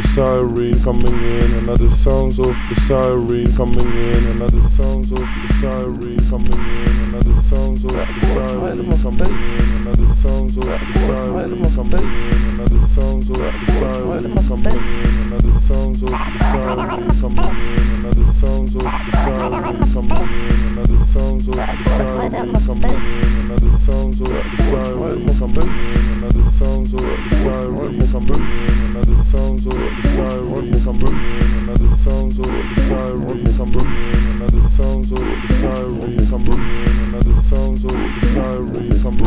siren coming in, another sounds of the siren coming in, another sounds of the siren coming in, another sounds of the siren coming in, another sounds of the siren coming in, another sounds of the siren coming in, another sounds of the siren coming in, another sounds of the siren coming in, another sounds of the siren coming in, another sounds of the siren coming in, another sounds of the siren coming in, another sounds of the siren coming in, another sounds of the siren coming in, another sounds of the siren coming in, another sounds of